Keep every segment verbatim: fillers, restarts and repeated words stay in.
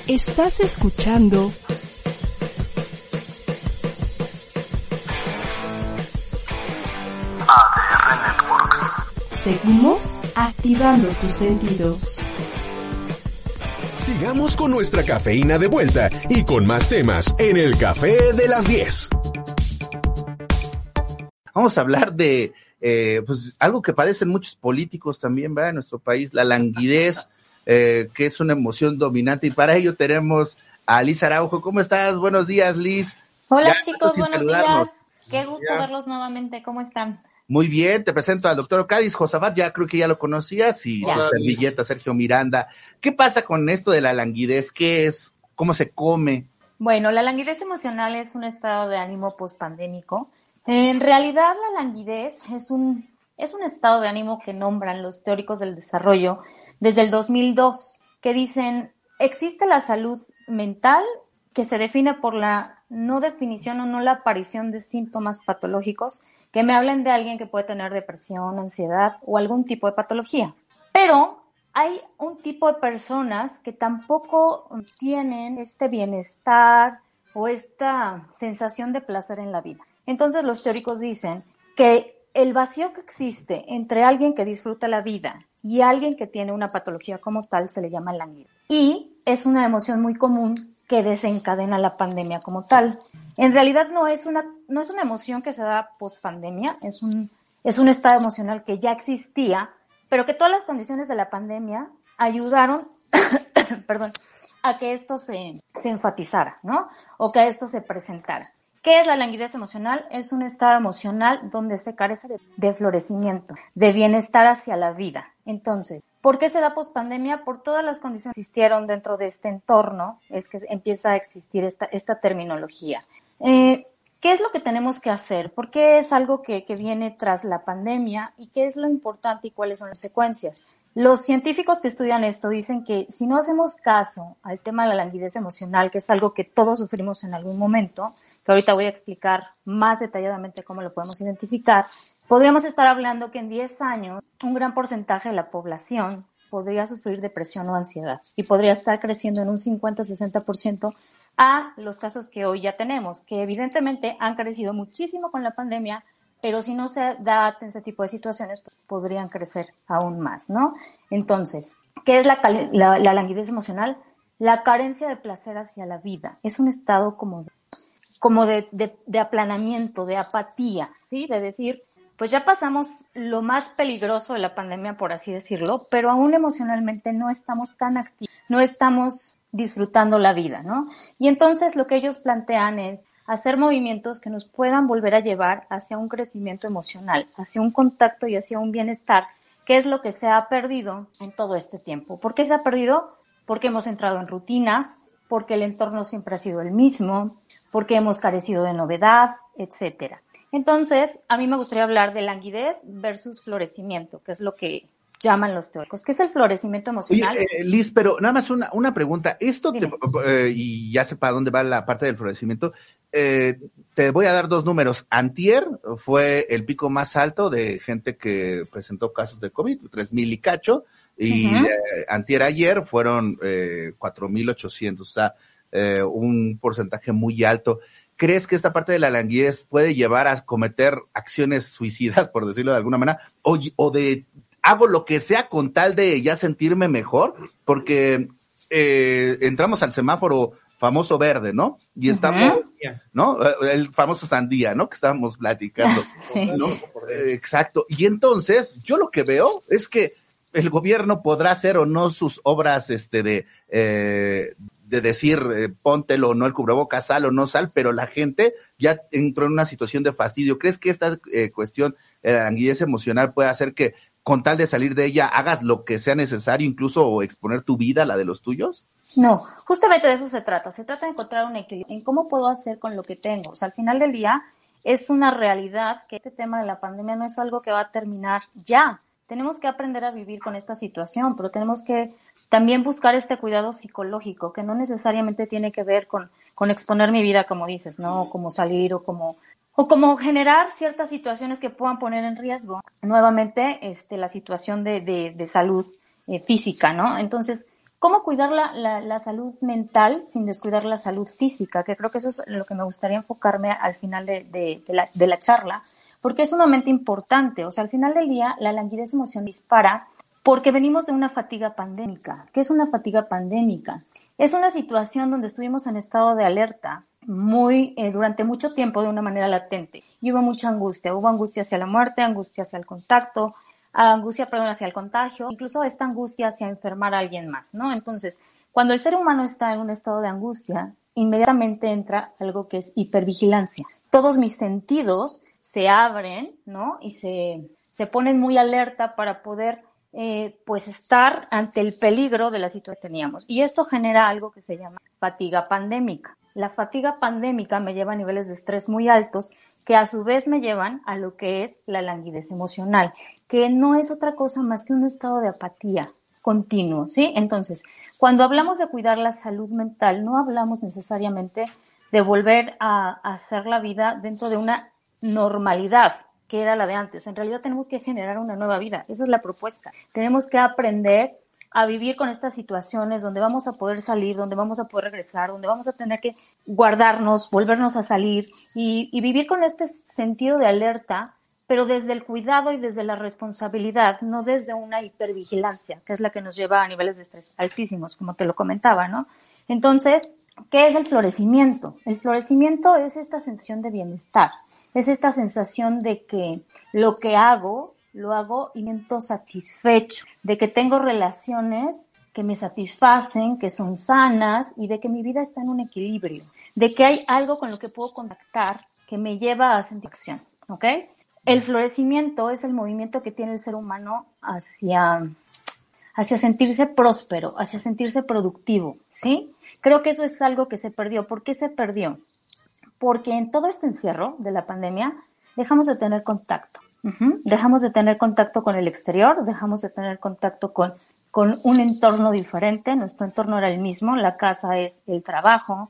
Estás escuchando A D R Networks. Seguimos activando tus sentidos. Sigamos con nuestra cafeína de vuelta y con más temas en el Café de las diez. Vamos a hablar de eh, pues algo que padecen muchos políticos también, ¿verdad? En nuestro país, la languidez, eh, que es una emoción dominante, y para ello tenemos a Liz Araujo. ¿Cómo estás? Buenos días, Liz. Hola, ya, chicos, buenos saludarnos. días. Qué gusto días. verlos nuevamente. ¿Cómo están? Muy bien, te presento al doctor Cádiz Josafat, ya creo que ya lo conocías, y Ya. tu servilleta Sergio Miranda. ¿Qué pasa con esto de la languidez? ¿Qué es? ¿Cómo se come? Bueno, la languidez emocional es un estado de ánimo pospandémico. En realidad, la languidez es un, es un estado de ánimo que nombran los teóricos del desarrollo desde el dos mil dos, que dicen, existe la salud mental que se define por la no definición o no la aparición de síntomas patológicos que me hablen de alguien que puede tener depresión, ansiedad o algún tipo de patología. Pero hay un tipo de personas que tampoco tienen este bienestar o esta sensación de placer en la vida. Entonces los teóricos dicen que el vacío que existe entre alguien que disfruta la vida y alguien que tiene una patología como tal se le llama languidez. Y es una emoción muy común que desencadena la pandemia como tal. En realidad no es una, no es una emoción que se da post pandemia, es un, es un estado emocional que ya existía, pero que todas las condiciones de la pandemia ayudaron, perdón, a que esto se, se enfatizara, ¿no? O que esto se presentara. ¿Qué es la languidez emocional? Es un estado emocional donde se carece de, de florecimiento, de bienestar hacia la vida. Entonces, ¿por qué se da pospandemia? Por todas las condiciones que existieron dentro de este entorno, es que empieza a existir esta, esta terminología. Eh, ¿Qué es lo que tenemos que hacer? ¿Por qué es algo que, que viene tras la pandemia? ¿Y qué es lo importante y cuáles son las consecuencias? Los científicos que estudian esto dicen que si no hacemos caso al tema de la languidez emocional, que es algo que todos sufrimos en algún momento, que ahorita voy a explicar más detalladamente cómo lo podemos identificar, podríamos estar hablando que en diez años un gran porcentaje de la población podría sufrir depresión o ansiedad y podría estar creciendo en un cincuenta a sesenta por ciento a los casos que hoy ya tenemos, que evidentemente han crecido muchísimo con la pandemia, pero si no se da ese tipo de situaciones, pues podrían crecer aún más, ¿no? Entonces, ¿qué es la, la, la languidez emocional? La carencia de placer hacia la vida. Es un estado como de, como de, de, de aplanamiento, de apatía, ¿sí? De decir, pues ya pasamos lo más peligroso de la pandemia, por así decirlo, pero aún emocionalmente no estamos tan activos, no estamos disfrutando la vida, ¿no? Y entonces lo que ellos plantean es hacer movimientos que nos puedan volver a llevar hacia un crecimiento emocional, hacia un contacto y hacia un bienestar, que es lo que se ha perdido en todo este tiempo. ¿Por qué se ha perdido? Porque hemos entrado en rutinas, porque el entorno siempre ha sido el mismo, porque hemos carecido de novedad, etcétera. Entonces, a mí me gustaría hablar de languidez versus florecimiento, que es lo que llaman los teóricos. ¿Qué es el florecimiento emocional? Oye, eh, Liz, pero nada más una, una pregunta. Esto, te, eh, y ya sé para dónde va la parte del florecimiento, eh, te voy a dar dos números. Antier fue el pico más alto de gente que presentó casos de COVID, tres mil y cacho, y uh-huh. eh, antier ayer fueron eh, cuatro mil ochocientos, o sea, eh, un porcentaje muy alto. ¿Crees que esta parte de la languidez puede llevar a cometer acciones suicidas, por decirlo de alguna manera, o, o de hago lo que sea con tal de ya sentirme mejor? Porque eh, entramos al semáforo famoso verde, ¿no? Y estamos, uh-huh. ¿no? El famoso sandía, ¿no? Que estábamos platicando, sí. ¿no? Eh, exacto. Y entonces, yo lo que veo es que el gobierno podrá hacer o no sus obras este de eh, de decir eh, póntelo o no el cubrebocas, sal o no sal, pero la gente ya entró en una situación de fastidio. ¿Crees que esta eh, cuestión de la languidez emocional puede hacer que con tal de salir de ella hagas lo que sea necesario, incluso o exponer tu vida a la de los tuyos? No, justamente de eso se trata. Se trata de encontrar un equilibrio en cómo puedo hacer con lo que tengo. O sea, al final del día es una realidad que este tema de la pandemia no es algo que va a terminar ya. Tenemos que aprender a vivir con esta situación, pero tenemos que también buscar este cuidado psicológico, que no necesariamente tiene que ver con, con exponer mi vida, como dices, ¿no? O como salir o como, o como generar ciertas situaciones que puedan poner en riesgo nuevamente este, la situación de, de, de salud eh, física, ¿no? Entonces, ¿Cómo cuidar la, la, la salud mental sin descuidar la salud física? Que creo que eso es lo que me gustaría enfocarme al final de, de, de, la, de la charla, porque es sumamente importante. O sea, al final del día, la languidez emocional dispara porque venimos de una fatiga pandémica. ¿Qué es una fatiga pandémica? Es una situación donde estuvimos en estado de alerta muy eh, durante mucho tiempo de una manera latente. Y hubo mucha angustia. Hubo angustia hacia la muerte, angustia hacia el contacto, angustia, perdón, hacia el contagio, incluso esta angustia hacia enfermar a alguien más, ¿no? Entonces, cuando el ser humano está en un estado de angustia, inmediatamente entra algo que es hipervigilancia. Todos mis sentidos se abren, ¿no? Y se, se ponen muy alerta para poder, eh, pues, estar ante el peligro de la situación que teníamos. Y esto genera algo que se llama fatiga pandémica. La fatiga pandémica me lleva a niveles de estrés muy altos, que a su vez me llevan a lo que es la languidez emocional, que no es otra cosa más que un estado de apatía continuo, ¿sí? Entonces, cuando hablamos de cuidar la salud mental, no hablamos necesariamente de volver a, a hacer la vida dentro de una normalidad, que era la de antes. En realidad tenemos que generar una nueva vida, esa es la propuesta. Tenemos que aprender a vivir con estas situaciones donde vamos a poder salir, donde vamos a poder regresar, donde vamos a tener que guardarnos, volvernos a salir y, y vivir con este sentido de alerta, pero desde el cuidado y desde la responsabilidad, no desde una hipervigilancia, que es la que nos lleva a niveles de estrés altísimos, como te lo comentaba, ¿no? Entonces, ¿qué es el florecimiento? El florecimiento es esta sensación de bienestar, es esta sensación de que lo que hago lo hago y me siento satisfecho, de que tengo relaciones que me satisfacen, que son sanas y de que mi vida está en un equilibrio, de que hay algo con lo que puedo contactar que me lleva a sentir acción, ¿ok? El florecimiento es el movimiento que tiene el ser humano hacia, hacia sentirse próspero, hacia sentirse productivo, ¿sí? Creo que eso es algo que se perdió. ¿Por qué se perdió? Porque en todo este encierro de la pandemia dejamos de tener contacto. Uh-huh. Dejamos de tener contacto con el exterior, dejamos de tener contacto con, con un entorno diferente. Nuestro entorno era el mismo, la casa es el trabajo,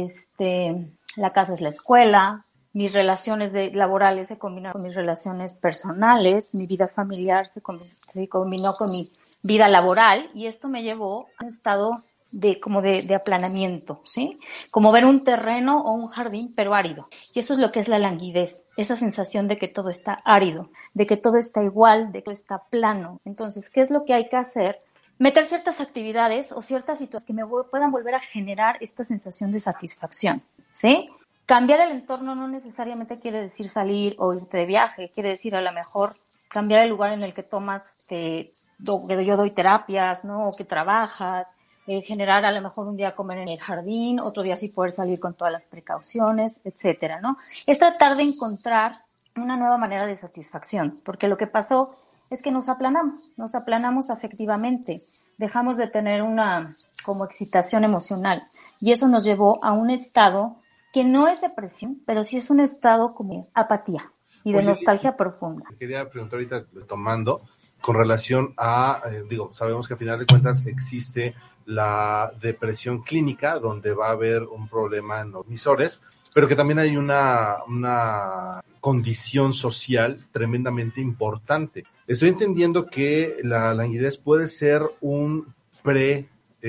este, la casa es la escuela, mis relaciones de, laborales se combinaron con mis relaciones personales, mi vida familiar se combinó, se combinó con mi vida laboral y esto me llevó a un estado de como de, de aplanamiento, ¿sí? Como ver un terreno o un jardín, pero árido. Y eso es lo que es la languidez, esa sensación de que todo está árido, de que todo está igual, de que todo está plano. Entonces, ¿qué es lo que hay que hacer? Meter ciertas actividades o ciertas situaciones que me puedan volver a generar esta sensación de satisfacción, ¿sí? Cambiar el entorno no necesariamente quiere decir salir o irte de viaje, quiere decir a lo mejor cambiar el lugar en el que tomas, que yo doy terapias, ¿no? O que trabajas, Eh, generar a lo mejor un día comer en el jardín, otro día sí poder salir con todas las precauciones, etcétera, ¿no? Es tratar de encontrar una nueva manera de satisfacción, porque lo que pasó es que nos aplanamos, nos aplanamos afectivamente, dejamos de tener una como excitación emocional y eso nos llevó a un estado que no es depresión, pero sí es un estado como apatía y de Oye, nostalgia profunda. Quería preguntar ahorita, tomando, con relación a, eh, digo, sabemos que a final de cuentas existe la depresión clínica, donde va a haber un problema en los emisores, pero que también hay una, una condición social tremendamente importante. Estoy entendiendo que la languidez puede ser un pre,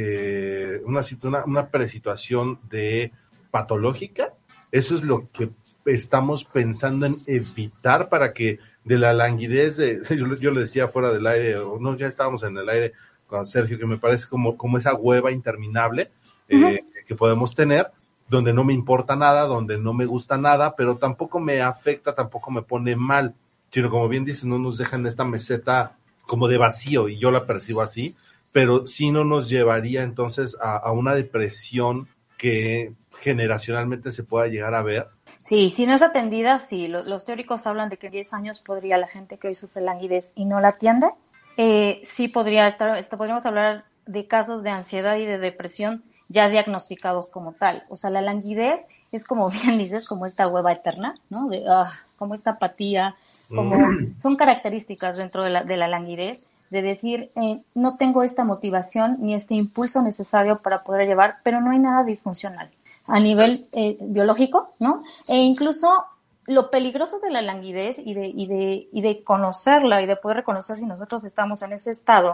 eh, una, una, una presituación de patológica. Eso es lo que estamos pensando en evitar para que de la languidez, de, yo, yo le decía fuera del aire, o no, ya estábamos en el aire con Sergio, que me parece como, como esa hueva interminable eh, uh-huh. que podemos tener, donde no me importa nada, donde no me gusta nada, pero tampoco me afecta, tampoco me pone mal, sino como bien dices, no nos dejan esta meseta como de vacío, y yo la percibo así, pero sí no nos llevaría entonces a, a una depresión que generacionalmente se pueda llegar a ver. Sí, si no es atendida, sí, los, los teóricos hablan de que en diez años podría la gente que hoy sufre languidez y no la atiende, eh, sí podría estar, esto, podríamos hablar de casos de ansiedad y de depresión ya diagnosticados como tal. O sea, la languidez es, como bien dices, como esta hueva eterna, ¿no? De, uh, como esta apatía, como mm. son características dentro de la, de la languidez, de decir, eh, no tengo esta motivación ni este impulso necesario para poder llevar, pero no hay nada disfuncional a nivel eh, biológico, ¿no? E incluso lo peligroso de la languidez y de, y de, y de conocerla y de poder reconocer si nosotros estamos en ese estado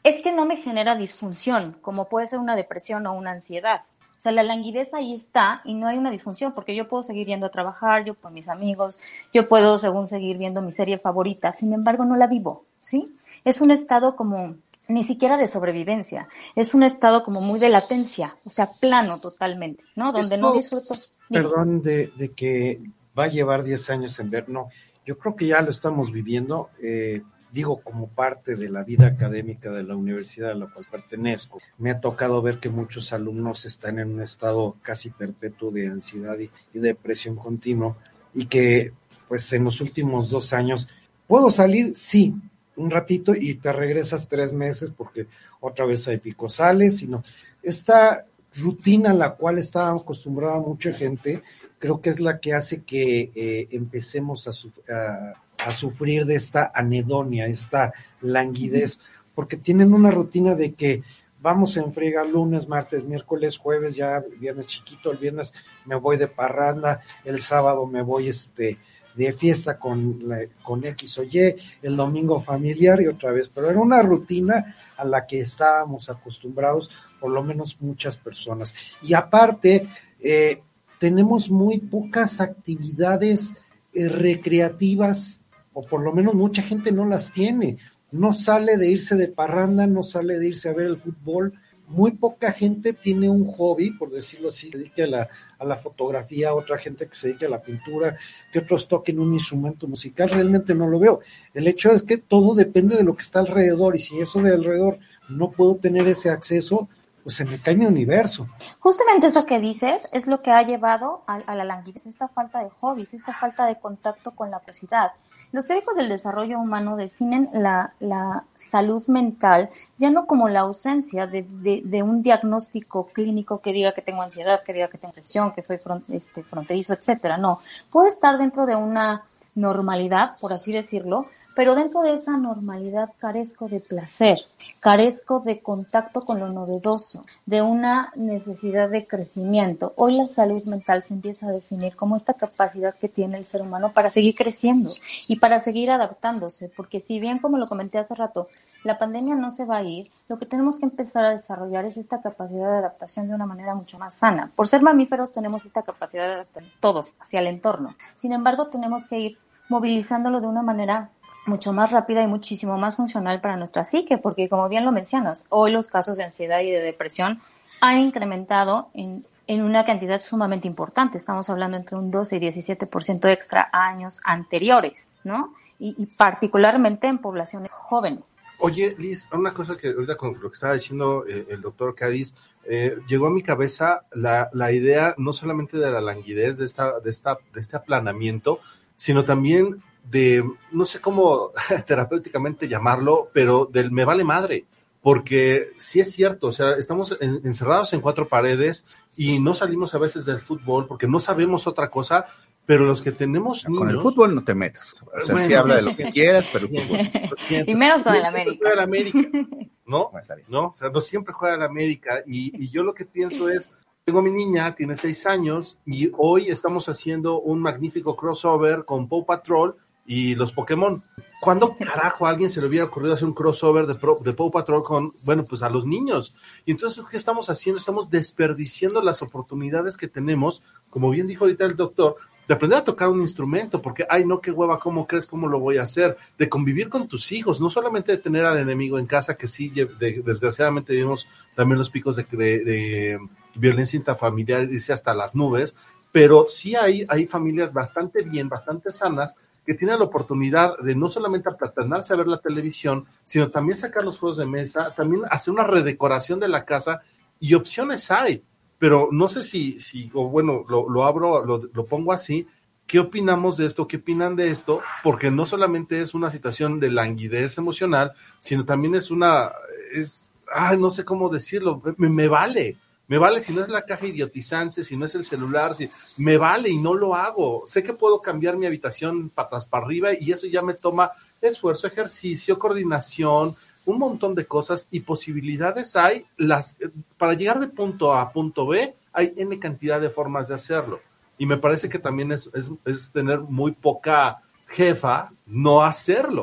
es que no me genera disfunción, como puede ser una depresión o una ansiedad. O sea, la languidez ahí está y no hay una disfunción, porque yo puedo seguir yendo a trabajar, yo con mis amigos, yo puedo según seguir viendo mi serie favorita, sin embargo no la vivo, ¿sí? Es un estado como ni siquiera de sobrevivencia, es un estado como muy de latencia, o sea, plano totalmente, ¿no? Donde Esto, no disfruto. Perdón de, de que va a llevar diez años en ver, no, yo creo que ya lo estamos viviendo, eh, digo, como parte de la vida académica de la universidad a la cual pertenezco. Me ha tocado ver que muchos alumnos están en un estado casi perpetuo de ansiedad y, y depresión continuo, y que, pues, en los últimos dos años, ¿puedo salir? Sí, un ratito y te regresas tres meses porque otra vez hay picos, sales, sino esta rutina a la cual estaba acostumbrada mucha gente, creo que es la que hace que eh, empecemos a, suf- a, a sufrir de esta anedonia, esta languidez, porque tienen una rutina de que vamos en friega lunes, martes, miércoles, jueves, ya viernes chiquito, el viernes me voy de parranda, el sábado me voy este de fiesta con, la, con X o Y, el domingo familiar y otra vez, pero era una rutina a la que estábamos acostumbrados, por lo menos muchas personas. Y aparte, eh, tenemos muy pocas actividades eh, recreativas, o por lo menos mucha gente no las tiene, no sale de irse de parranda, no sale de irse a ver el fútbol, muy poca gente tiene un hobby, por decirlo así, se dedica a la, a la fotografía, otra gente que se dedica a la pintura, que otros toquen un instrumento musical, realmente no lo veo. El hecho es que todo depende de lo que está alrededor, y si eso de alrededor no puedo tener ese acceso, pues se me cae mi universo. Justamente eso que dices es lo que ha llevado a, a la languidez, esta falta de hobbies, esta falta de contacto con la sociedad. Los teóricos del desarrollo humano definen la, la salud mental ya no como la ausencia de, de, de un diagnóstico clínico que diga que tengo ansiedad, que diga que tengo depresión, que soy front, este, fronterizo, etcétera. No, puede estar dentro de una normalidad, por así decirlo, pero dentro de esa normalidad carezco de placer, carezco de contacto con lo novedoso, de una necesidad de crecimiento. Hoy la salud mental se empieza a definir como esta capacidad que tiene el ser humano para seguir creciendo y para seguir adaptándose, porque si bien, como lo comenté hace rato, la pandemia no se va a ir, lo que tenemos que empezar a desarrollar es esta capacidad de adaptación de una manera mucho más sana. Por ser mamíferos tenemos esta capacidad de adaptar todos hacia el entorno. Sin embargo, tenemos que ir movilizándolo de una manera mucho más rápida y muchísimo más funcional para nuestra psique, porque como bien lo mencionas, hoy los casos de ansiedad y de depresión han incrementado en, en una cantidad sumamente importante. Estamos hablando entre un doce y diecisiete por ciento extra a años anteriores, ¿no? Y, y particularmente en poblaciones jóvenes. Oye, Liz, una cosa que ahorita con lo que estaba diciendo eh, el doctor Cádiz, eh, llegó a mi cabeza la, la idea no solamente de la languidez, de esta, de esta, de este aplanamiento, sino también de, no sé cómo terapéuticamente llamarlo, pero del me vale madre, porque sí es cierto, o sea, estamos en, encerrados en cuatro paredes y no salimos a veces del fútbol porque no sabemos otra cosa, pero los que tenemos con niños... Con el fútbol no te metas, o sea, bueno, sí habla de lo que quieras, pero fútbol. Y menos con el América. Juega el América, ¿no? ¿no? O sea, no siempre juega el América, y, y yo lo que pienso es, tengo a mi niña, tiene seis años, y hoy estamos haciendo un magnífico crossover con Paw Patrol y los Pokémon. ¿Cuándo carajo a alguien se le hubiera ocurrido hacer un crossover de, Pro, de Paw Patrol con, bueno, pues a los niños? Y entonces, ¿qué estamos haciendo? Estamos desperdiciando las oportunidades que tenemos, como bien dijo ahorita el doctor, de aprender a tocar un instrumento, porque, ay, no, qué hueva, ¿cómo crees? ¿Cómo lo voy a hacer? De convivir con tus hijos, no solamente de tener al enemigo en casa, que sí, de, desgraciadamente vimos también los picos de, de, de violencia intrafamiliar, irse hasta las nubes, pero sí hay, hay familias bastante bien, bastante sanas, que tienen la oportunidad de no solamente aplatanarse a ver la televisión, sino también sacar los juegos de mesa, también hacer una redecoración de la casa, y opciones hay. Pero no sé si, si o bueno, lo, lo abro, lo, lo pongo así, ¿qué opinamos de esto? ¿Qué opinan de esto? Porque no solamente es una situación de languidez emocional, sino también es una, es, ay, no sé cómo decirlo, me, me vale, me vale si no es la caja idiotizante, si no es el celular, si, me vale y no lo hago. Sé que puedo cambiar mi habitación patas para arriba y eso ya me toma esfuerzo, ejercicio, coordinación, un montón de cosas, y posibilidades hay, las para llegar de punto A a punto B, hay N cantidad de formas de hacerlo. Y me parece que también es, es, es tener muy poca jefa no hacerlo.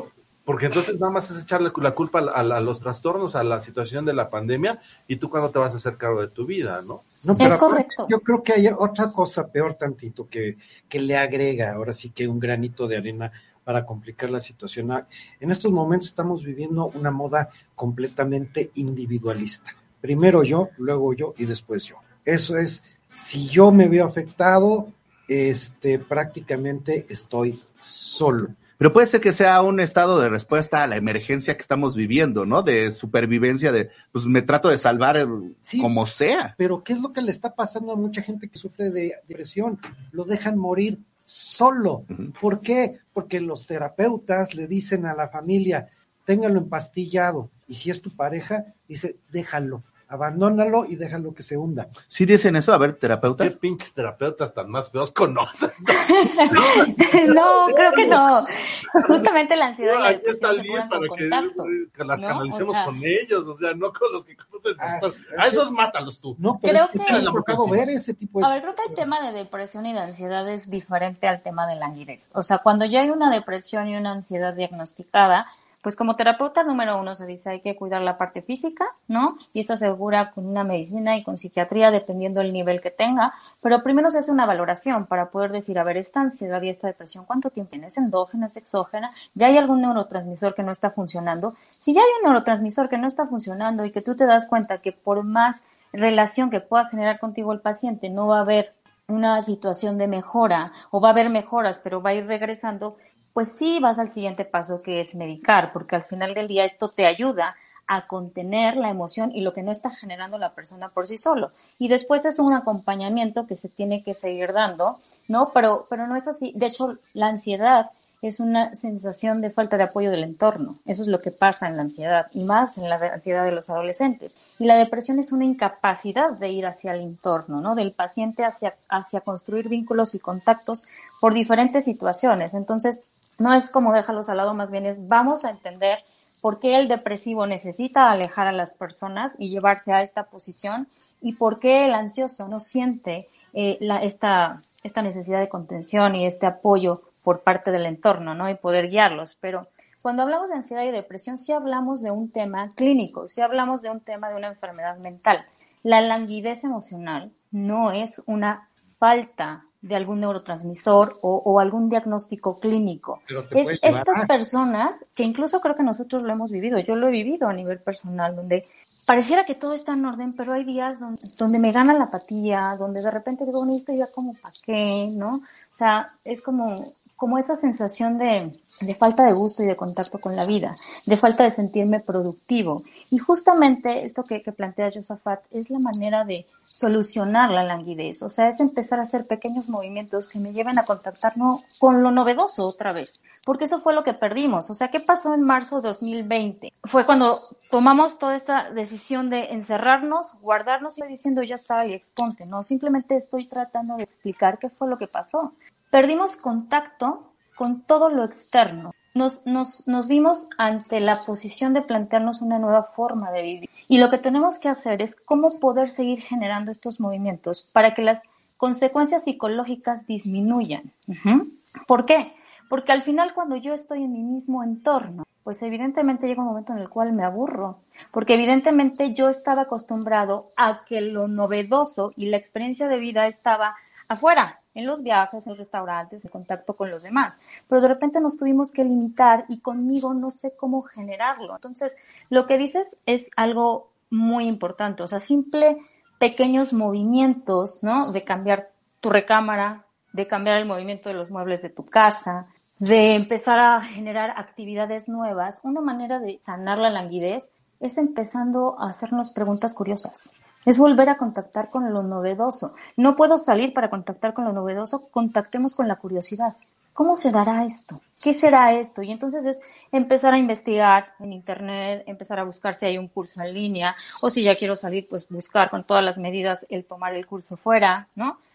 Porque entonces nada más es echarle la culpa a, a, a los trastornos, a la situación de la pandemia, y tú cuándo te vas a hacer cargo de tu vida, ¿no? No, pero es correcto. Yo creo que hay otra cosa peor tantito que, que le agrega, ahora sí que un granito de arena para complicar la situación. En estos momentos estamos viviendo una moda completamente individualista. Primero yo, luego yo y después yo. Eso es, si yo me veo afectado, este, prácticamente estoy solo. Pero puede ser que sea un estado de respuesta a la emergencia que estamos viviendo, ¿no? De supervivencia, de, pues me trato de salvar sí, como sea. Pero ¿qué es lo que le está pasando a mucha gente que sufre de depresión? Lo dejan morir solo. Uh-huh. ¿Por qué? Porque los terapeutas le dicen a la familia, téngalo empastillado. Y si es tu pareja, dice, déjalo. Abandónalo y déjalo que se hunda. ¿Sí dicen eso? A ver, terapeutas. ¿Qué pinches terapeutas tan más feos conoces? No, creo que no. Justamente la ansiedad. No, y la aquí está Liz para que, contacto, que las ¿no? canalicemos, o sea, con ellos, o sea, no con los que conocen. Ah, a esos mátalos tú. No, pero creo es que, que sí me ha tocado ver ese tipo de... A ver, creo que el tema de depresión y de ansiedad es diferente al tema de la languidez. O sea, cuando ya hay una depresión y una ansiedad diagnosticada, pues como terapeuta número uno se dice hay que cuidar la parte física, ¿no? Y esto se asegura con una medicina y con psiquiatría dependiendo del nivel que tenga, pero primero se hace una valoración para poder decir, a ver, esta ansiedad y esta depresión, ¿cuánto tiempo tiene? ¿Es endógena, es exógena? ¿Ya hay algún neurotransmisor que no está funcionando? Si ya hay un neurotransmisor que no está funcionando y que tú te das cuenta que por más relación que pueda generar contigo el paciente no va a haber una situación de mejora o va a haber mejoras, pero va a ir regresando, pues sí vas al siguiente paso que es medicar, porque al final del día esto te ayuda a contener la emoción y lo que no está generando la persona por sí solo. Y después es un acompañamiento que se tiene que seguir dando, ¿no? Pero, pero no es así. De hecho, la ansiedad es una sensación de falta de apoyo del entorno. Eso es lo que pasa en la ansiedad y más en la ansiedad de los adolescentes. Y la depresión es una incapacidad de ir hacia el entorno, ¿no? Del paciente hacia, hacia construir vínculos y contactos por diferentes situaciones. Entonces, no es como déjalos al lado, más bien es vamos a entender por qué el depresivo necesita alejar a las personas y llevarse a esta posición y por qué el ansioso no siente eh, la, esta, esta necesidad de contención y este apoyo por parte del entorno, ¿no? Y poder guiarlos. Pero cuando hablamos de ansiedad y depresión, sí hablamos de un tema clínico, sí hablamos de un tema de una enfermedad mental. La languidez emocional no es una falta de algún neurotransmisor o, o algún diagnóstico clínico. Es estas personas, que incluso creo que nosotros lo hemos vivido, yo lo he vivido a nivel personal, donde pareciera que todo está en orden, pero hay días donde, donde me gana la apatía, donde de repente digo, bueno, esto ya como para qué, ¿no? O sea, es como... como esa sensación de, de falta de gusto y de contacto con la vida, de falta de sentirme productivo. Y justamente esto que, que plantea Josafat es la manera de solucionar la languidez, o sea, es empezar a hacer pequeños movimientos que me lleven a contactarnos con lo novedoso otra vez, porque eso fue lo que perdimos. O sea, ¿qué pasó en marzo de dos mil veinte? Fue cuando tomamos toda esta decisión de encerrarnos, guardarnos y diciendo ya sal y exponte, no, simplemente estoy tratando de explicar qué fue lo que pasó. Perdimos contacto con todo lo externo. Nos, nos, nos vimos ante la posición de plantearnos una nueva forma de vivir. Y lo que tenemos que hacer es cómo poder seguir generando estos movimientos para que las consecuencias psicológicas disminuyan. Uh-huh. ¿Por qué? Porque al final cuando yo estoy en mi mismo entorno, pues evidentemente llega un momento en el cual me aburro. Porque evidentemente yo estaba acostumbrado a que lo novedoso y la experiencia de vida estaba afuera, en los viajes, en los restaurantes, en contacto con los demás. Pero de repente nos tuvimos que limitar y conmigo no sé cómo generarlo. Entonces, lo que dices es algo muy importante. O sea, simple pequeños movimientos, ¿no? De cambiar tu recámara, de cambiar el movimiento de los muebles de tu casa, de empezar a generar actividades nuevas. Una manera de sanar la languidez es empezando a hacernos preguntas curiosas. Es volver a contactar con lo novedoso. No puedo salir para contactar con lo novedoso, contactemos con la curiosidad. ¿Cómo se dará esto? ¿Qué será esto? Y entonces es empezar a investigar en internet, empezar a buscar si hay un curso en línea, o si ya quiero salir, pues buscar con todas las medidas el tomar el curso fuera, ¿no?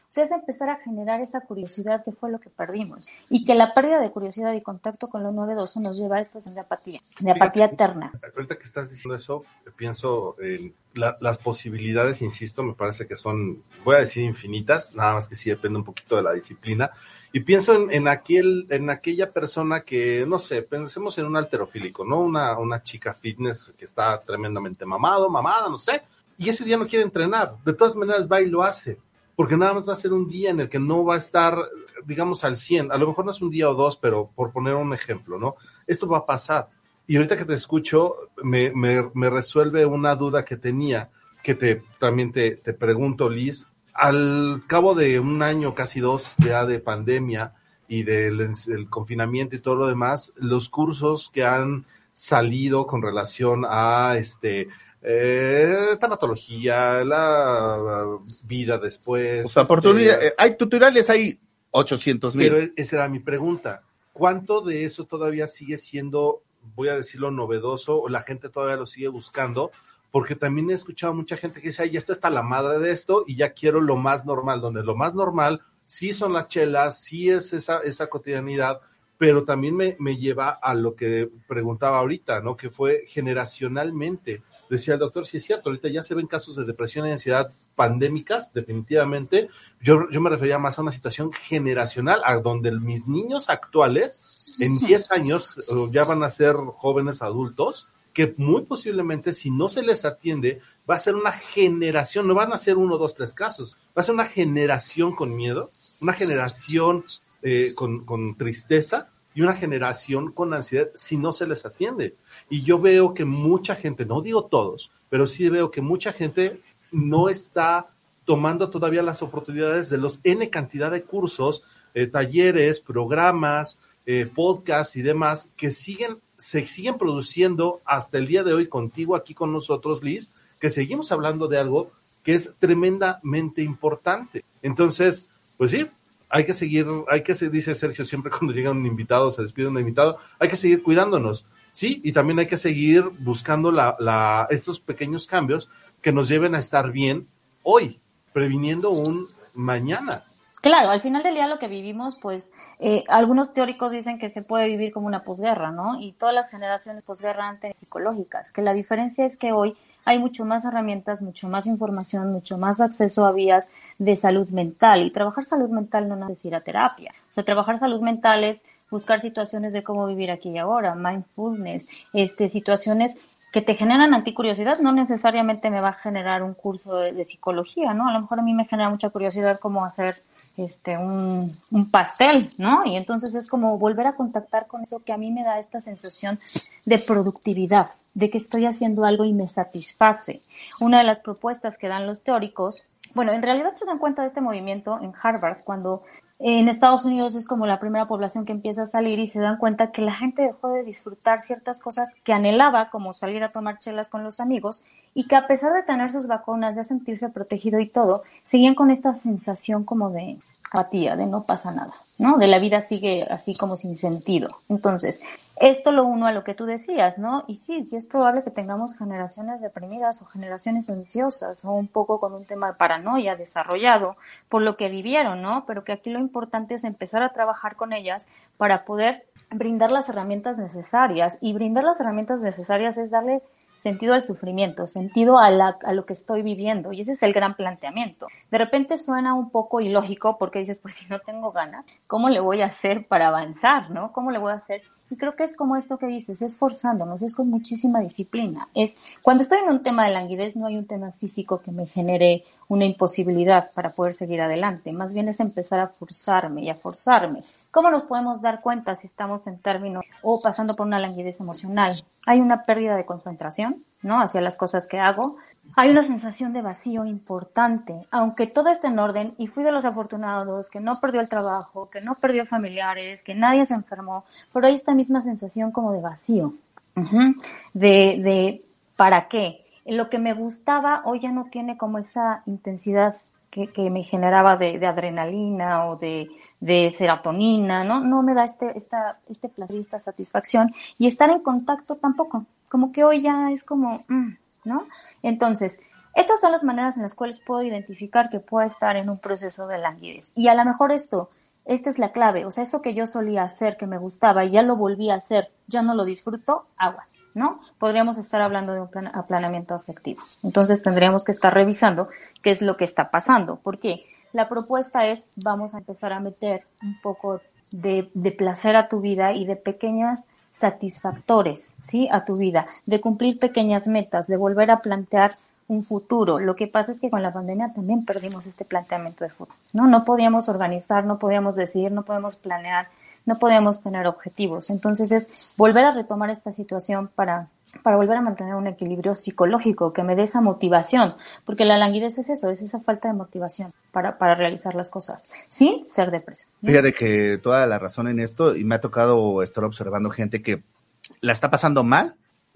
O sea, es empezar a generar esa curiosidad que fue lo que perdimos. Y que la pérdida de curiosidad y contacto con lo novedoso nos lleva a esta sensación de apatía, de apatía eterna. Ahorita que estás diciendo eso, pienso en la, las posibilidades, insisto, me parece que son, voy a decir infinitas, nada más que sí depende un poquito de la disciplina. Y pienso en, en aquel, en aquella persona que, no sé, pensemos en un halterofílico, ¿no? Una, una chica fitness que está tremendamente mamado, mamada, no sé, y ese día no quiere entrenar. De todas maneras va y lo hace, porque nada más va a ser un día en el que no va a estar, digamos, al cien. A lo mejor no es un día o dos, pero por poner un ejemplo, ¿no? Esto va a pasar. Y ahorita que te escucho, me, me, me resuelve una duda que tenía, que te también te, te pregunto, Liz. Al cabo de un año, casi dos, ya de pandemia y del el confinamiento y todo lo demás, los cursos que han salido con relación a este eh, tanatología, la vida después. O sea, este, oportunidad, eh, hay tutoriales, hay ochocientos mil. Pero esa era mi pregunta. ¿Cuánto de eso todavía sigue siendo, voy a decirlo, novedoso, o la gente todavía lo sigue buscando? Porque también he escuchado mucha gente que dice, ay, esto está la madre de esto y ya quiero lo más normal, donde lo más normal sí son las chelas, sí es esa, esa cotidianidad, pero también me, me lleva a lo que preguntaba ahorita, ¿no? Que fue generacionalmente. Decía el doctor, sí es cierto, ahorita ya se ven casos de depresión y ansiedad pandémicas, definitivamente. Yo, yo me refería más a una situación generacional, a donde mis niños actuales, en diez años, ya van a ser jóvenes adultos, que muy posiblemente, si no se les atiende, va a ser una generación, no van a ser uno, dos, tres casos, va a ser una generación con miedo, una generación eh, con, con tristeza y una generación con ansiedad si no se les atiende. Y yo veo que mucha gente, no digo todos, pero sí veo que mucha gente no está tomando todavía las oportunidades de los N cantidad de cursos, eh, talleres, programas, eh, podcasts y demás que siguen, se siguen produciendo hasta el día de hoy contigo aquí con nosotros, Liz, que seguimos hablando de algo que es tremendamente importante. Entonces, pues sí, hay que seguir, hay que, dice Sergio siempre cuando llega un invitado, se despide un invitado, hay que seguir cuidándonos, sí, y también hay que seguir buscando la, la, estos pequeños cambios que nos lleven a estar bien hoy, previniendo un mañana. Claro, al final del día lo que vivimos, pues, eh, algunos teóricos dicen que se puede vivir como una posguerra, ¿no? Y todas las generaciones posguerra han tenido psicológicas, que la diferencia es que hoy hay mucho más herramientas, mucho más información, mucho más acceso a vías de salud mental. Y trabajar salud mental no es ir a terapia. O sea, trabajar salud mental es buscar situaciones de cómo vivir aquí y ahora, mindfulness, este, situaciones que te generan anticuriosidad. No necesariamente me va a generar un curso de, de psicología, ¿no? A lo mejor a mí me genera mucha curiosidad cómo hacer este un, un pastel, ¿no? Y entonces es como volver a contactar con eso que a mí me da esta sensación de productividad, de que estoy haciendo algo y me satisface. Una de las propuestas que dan los teóricos, bueno, en realidad se dan cuenta de este movimiento en Harvard cuando en Estados Unidos es como la primera población que empieza a salir y se dan cuenta que la gente dejó de disfrutar ciertas cosas que anhelaba, como salir a tomar chelas con los amigos, y que a pesar de tener sus vacunas, ya sentirse protegido y todo, seguían con esta sensación como de apatía, de no pasa nada, ¿no? De la vida sigue así como sin sentido. Entonces, esto lo uno a lo que tú decías, ¿no? Y sí, sí es probable que tengamos generaciones deprimidas o generaciones ansiosas o un poco con un tema de paranoia desarrollado por lo que vivieron, ¿no? Pero que aquí lo importante es empezar a trabajar con ellas para poder brindar las herramientas necesarias. Y brindar las herramientas necesarias es darle sentido al sufrimiento, sentido a, la, a lo que estoy viviendo, y ese es el gran planteamiento. De repente suena un poco ilógico porque dices, pues si no tengo ganas, ¿cómo le voy a hacer para avanzar, no? ¿Cómo le voy a hacer? Y creo que es como esto que dices, es forzándonos, es con muchísima disciplina. Es cuando estoy en un tema de languidez, no hay un tema físico que me genere una imposibilidad para poder seguir adelante. Más bien es empezar a forzarme y a forzarme. ¿Cómo nos podemos dar cuenta si estamos en términos o pasando por una languidez emocional? Hay una pérdida de concentración, ¿no? Hacia las cosas que hago. Hay una sensación de vacío importante, aunque todo esté en orden y fui de los afortunados que no perdió el trabajo, que no perdió familiares, que nadie se enfermó, pero hay esta misma sensación como de vacío, uh-huh. de, de ¿para qué? Lo que me gustaba hoy ya no tiene como esa intensidad que, que me generaba de, de adrenalina o de, de serotonina, ¿no? No me da este, esta, este placer, esta satisfacción, y estar en contacto tampoco, como que hoy ya es como, mm, ¿no? Entonces, Estas son las maneras en las cuales puedo identificar que pueda estar en un proceso de languidez. Y a lo mejor esto, esta es la clave, o sea, eso que yo solía hacer, que me gustaba y ya lo volví a hacer, ya no lo disfruto, aguas, ¿no? Podríamos estar hablando de un plan, aplanamiento afectivo. Entonces tendríamos que estar revisando qué es lo que está pasando. ¿Por qué? La propuesta es, vamos a empezar a meter un poco de, de placer a tu vida y de pequeñas satisfactores, ¿sí? A tu vida, de cumplir pequeñas metas, de volver a plantear un futuro. Lo que pasa es que con la pandemia también perdimos este planteamiento de futuro, ¿no? No podíamos organizar, no podíamos decidir, no podíamos planear, no podíamos tener objetivos. Entonces es volver a retomar esta situación para, para volver a mantener un equilibrio psicológico que me dé esa motivación, porque la languidez es eso, es esa falta de motivación para, para realizar las cosas, sin ser depresión, ¿no? Fíjate que toda la razón en esto, y me ha tocado estar observando gente que la está pasando mal,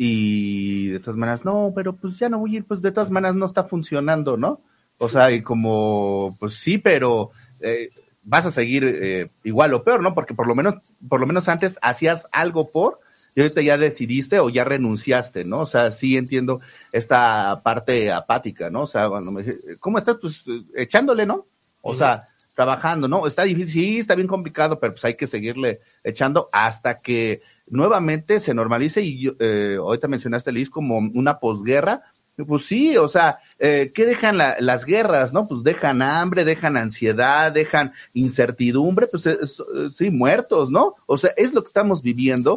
y de todas maneras, no, pero pues ya no voy a ir, pues de todas maneras no está funcionando, ¿no? O sea, y como, pues sí, pero eh, vas a seguir eh, igual o peor, ¿no? Porque por lo menos, por lo menos antes hacías algo por, y ahorita ya decidiste o ya renunciaste, ¿no? O sea, sí entiendo esta parte apática, ¿no? O sea, cuando me dije, ¿cómo estás? Pues echándole, ¿no? O uh-huh. sea, trabajando, ¿no? Está difícil, sí, está bien complicado, pero pues hay que seguirle echando hasta que nuevamente se normalice. Y eh, ahorita mencionaste, Liz, como una posguerra. Pues sí, o sea, eh, ¿qué dejan la, las guerras, no? Pues dejan hambre, dejan ansiedad, dejan incertidumbre, pues eh, sí, muertos, ¿no? O sea, es lo que estamos viviendo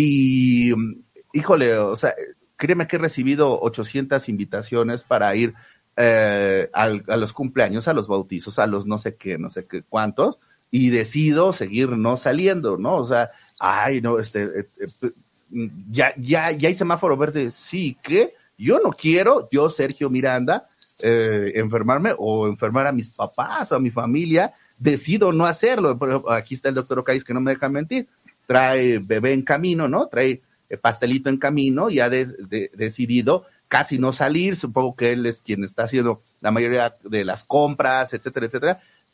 y, híjole, o sea, créeme que he recibido ochocientas invitaciones para ir eh, al, a los cumpleaños, a los bautizos, a los no sé qué, no sé qué cuántos, y decido seguir no saliendo, ¿no? O sea, ay, no, este, eh, eh, ya, ya, ya hay semáforo verde, sí, ¿qué? Yo no quiero, yo, Sergio Miranda, eh, enfermarme o enfermar a mis papás o a mi familia, decido no hacerlo. Por ejemplo, aquí está el doctor Ocáiz que no me deja mentir, trae bebé en camino, ¿no? Trae eh, pastelito en camino y ha de, de, decidido casi no salir, supongo que él es quien está haciendo la mayoría de las compras, etcétera, etcétera,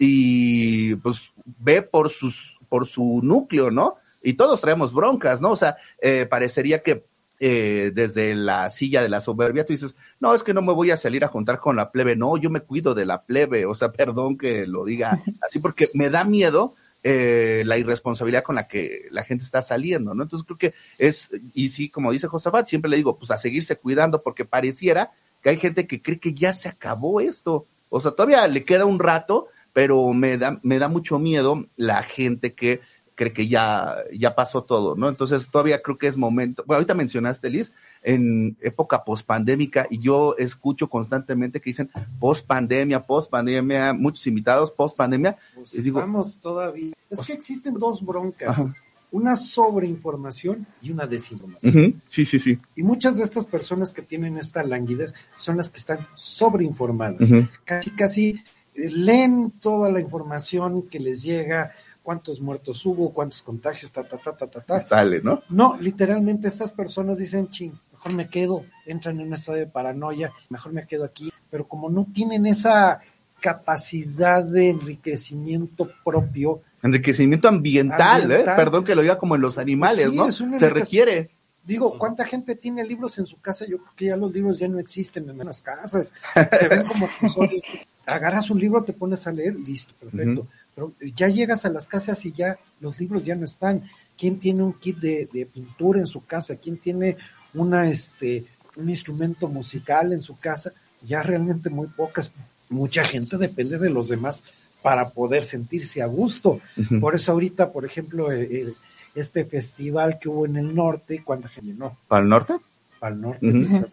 y pues ve por sus, por su núcleo, ¿no? Y todos traemos broncas, ¿no? O sea, eh, parecería que Eh, desde la silla de la soberbia, tú dices, no, es que no me voy a salir a juntar con la plebe, no, yo me cuido de la plebe, o sea, perdón que lo diga así, porque me da miedo eh, la irresponsabilidad con la que la gente está saliendo, ¿no? Entonces creo que es, y sí, como dice Josafat, siempre le digo, pues a seguirse cuidando, porque pareciera que hay gente que cree que ya se acabó esto, o sea, todavía le queda un rato, pero me da, me da mucho miedo la gente que cree que ya, ya pasó todo, ¿no? Entonces todavía creo que es momento, bueno, ahorita mencionaste, Liz, en época pospandémica, y yo escucho constantemente que dicen pospandemia, pospandemia, muchos invitados, pospandemia. Pues y digo, estamos todavía, es que existen dos broncas, ajá. Una sobreinformación y una desinformación. Uh-huh. Sí, sí, sí. Y muchas de estas personas que tienen esta languidez son las que están sobreinformadas. Uh-huh. Casi, casi eh, leen toda la información que les llega, cuántos muertos hubo, cuántos contagios, ta, ta, ta, ta, ta, ta. Sale, ¿no? No, literalmente estas personas dicen, ching, mejor me quedo, entran en un estado de paranoia, mejor me quedo aquí, pero como no tienen esa capacidad de enriquecimiento propio. Enriquecimiento ambiental, ambiental. ¿eh? Perdón que lo diga como en los animales, pues sí, ¿no? Se requiere. Digo, ¿cuánta gente tiene libros en su casa? Yo creo que ya los libros ya no existen en las casas, se ven como que agarras un libro, te pones a leer, listo, perfecto. Uh-huh. Pero ya llegas a las casas y ya los libros ya no están. ¿Quién tiene un kit de, de pintura en su casa? ¿Quién tiene una este un instrumento musical en su casa? Ya realmente muy pocas. Mucha gente depende de los demás para poder sentirse a gusto. Uh-huh. Por eso ahorita, por ejemplo, eh, este festival que hubo en el norte, ¿cuánta gente llenó? ¿Para el norte? Para el norte. Uh-huh.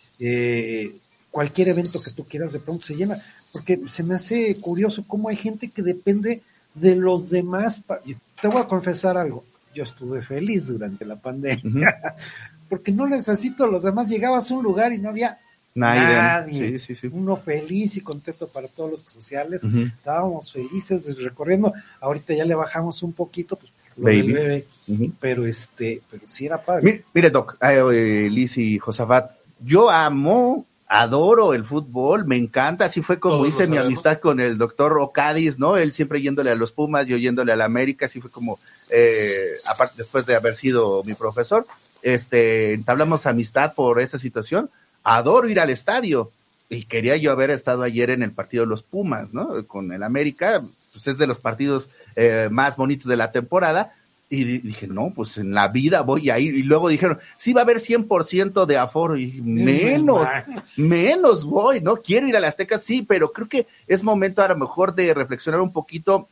Eh, cualquier evento que tú quieras de pronto se llena, porque se me hace curioso cómo hay gente que depende de los demás. Te voy a confesar algo, yo estuve feliz durante la pandemia, uh-huh. porque no necesito los demás, llegabas a un lugar y no había nadie, nadie. Sí, sí, sí. Uno feliz y contento para todos los sociales, uh-huh. Estábamos felices recorriendo, ahorita ya le bajamos un poquito, pues lo del bebé, uh-huh. pero este, pero sí era padre. Mire, mire Doc, eh, Liz y Josafat, yo amo, adoro el fútbol, me encanta, así fue como hice mi amistad con el doctor Ocádiz, ¿no? Él siempre yéndole a los Pumas, yo yéndole a la América, así fue como, eh, aparte, después de haber sido mi profesor, este, entablamos amistad por esa situación, adoro ir al estadio, y quería yo haber estado ayer en el partido de los Pumas, ¿no? Con el América, pues es de los partidos eh, más bonitos de la temporada, y dije, no, pues en la vida voy a ir, y luego dijeron, sí va a haber cien por ciento de aforo, y menos, menos voy, ¿no? Quiero ir a la Azteca, sí, pero creo que es momento a lo mejor de reflexionar un poquito,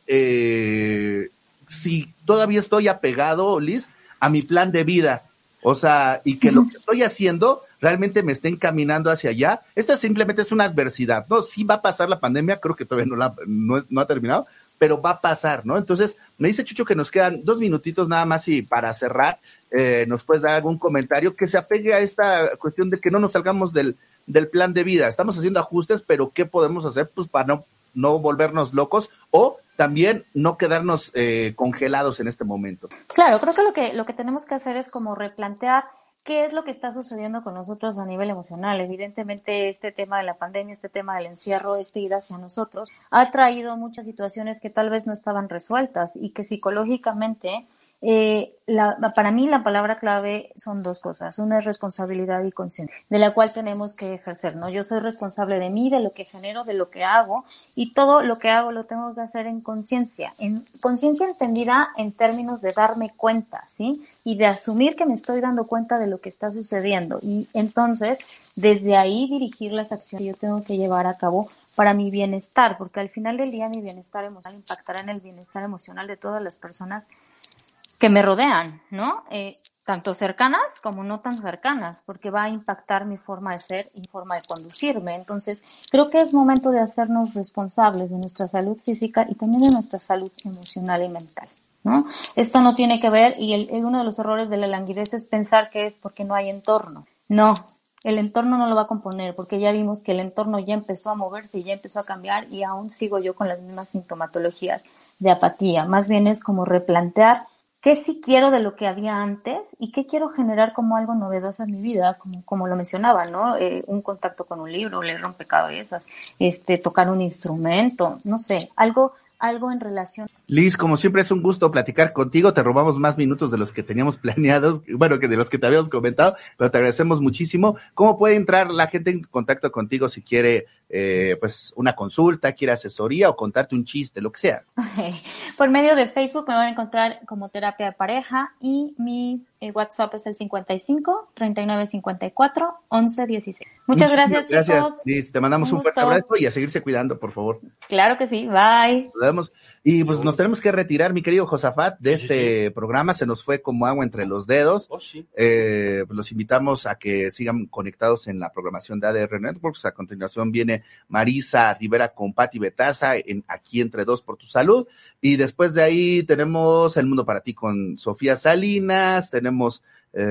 eh, si todavía estoy apegado, Liz, a mi plan de vida, o sea, y que lo que estoy haciendo realmente me esté encaminando hacia allá. Esta simplemente es una adversidad, ¿no? Sí va a pasar la pandemia, creo que todavía no, la, no, es, no ha terminado, pero va a pasar, ¿no? Entonces, me dice Chucho que nos quedan dos minutitos nada más y para cerrar, eh, nos puedes dar algún comentario que se apegue a esta cuestión de que no nos salgamos del, del plan de vida. Estamos haciendo ajustes, pero ¿qué podemos hacer? Pues para no, no volvernos locos o también no quedarnos eh, congelados en este momento. Claro, creo que lo que lo que tenemos que hacer es como replantear qué es lo que está sucediendo con nosotros a nivel emocional. Evidentemente, este tema de la pandemia, este tema del encierro, este ir hacia nosotros, ha traído muchas situaciones que tal vez no estaban resueltas y que psicológicamente, eh, la, para mí la palabra clave son dos cosas. Una es responsabilidad y conciencia, de la cual tenemos que ejercer, ¿no? Yo soy responsable de mí, de lo que genero, de lo que hago, y todo lo que hago lo tengo que hacer en conciencia. En conciencia entendida en términos de darme cuenta, ¿sí? Y de asumir que me estoy dando cuenta de lo que está sucediendo. Y entonces, desde ahí dirigir las acciones que yo tengo que llevar a cabo para mi bienestar, porque al final del día mi bienestar emocional impactará en el bienestar emocional de todas las personas que me rodean, ¿no? Eh, tanto cercanas como no tan cercanas, porque va a impactar mi forma de ser y mi forma de conducirme. Entonces, creo que es momento de hacernos responsables de nuestra salud física y también de nuestra salud emocional y mental, ¿no? Esto no tiene que ver, y el, uno de los errores de la languidez es pensar que es porque no hay entorno. No, el entorno no lo va a componer, porque ya vimos que el entorno ya empezó a moverse y ya empezó a cambiar, y aún sigo yo con las mismas sintomatologías de apatía. Más bien es como replantear qué sí quiero de lo que había antes y qué quiero generar como algo novedoso en mi vida, como, como lo mencionaba, ¿no? Eh, un contacto con un libro, leer rompecabezas, este, tocar un instrumento, no sé, algo, algo en relación. Liz, como siempre es un gusto platicar contigo, te robamos más minutos de los que teníamos planeados, bueno, que de los que te habíamos comentado, pero te agradecemos muchísimo. ¿Cómo puede entrar la gente en contacto contigo si quiere, eh, pues, una consulta, quiere asesoría o contarte un chiste, lo que sea? Por medio de Facebook me van a encontrar como Terapia de Pareja, y mi eh, WhatsApp es el cincuenta y cinco, treinta y nueve, cincuenta y cuatro, once, dieciséis. Muchas gracias, gracias, chicos. Gracias, Liz. Te mandamos un, un fuerte abrazo y a seguirse cuidando, por favor. Claro que sí, bye. Nos vemos. Y pues nos tenemos que retirar, mi querido Josafat, de sí, este sí. programa. Se nos fue como agua entre los dedos. Oh, sí. eh, pues los invitamos a que sigan conectados en la programación de A D R Networks. A continuación viene Marisa Rivera con Pati Betaza en Aquí Entre Dos por Tu Salud. Y después de ahí tenemos El Mundo para Ti con Sofía Salinas. Tenemos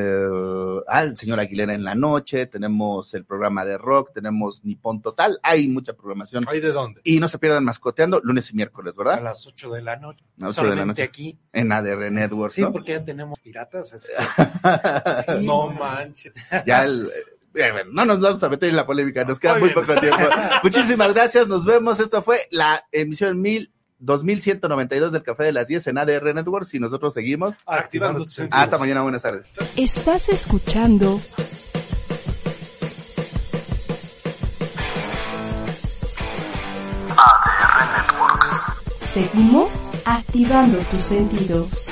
eh, al señor Aguilera en la noche. Tenemos el programa de rock. Tenemos Nippon Total. Hay mucha programación. ¿Hay de dónde? Y no se pierdan Mascoteando lunes y miércoles, ¿verdad? A las ocho de la noche. A las ocho de la noche. Aquí. En A D R Networks, Sí, ¿no? porque ya tenemos piratas. Así que... sí, no manches. Ya el... Eh, bueno, no nos vamos a meter en la polémica, nos queda muy, muy poco tiempo. Muchísimas gracias, nos vemos. Esta fue la emisión mil, dos mil ciento noventa y dos del Café de las diez en A D R Networks y nosotros seguimos activando tus sentidos. Hasta mañana, buenas tardes. Estás escuchando A D R Networks. Seguimos activando tus sentidos.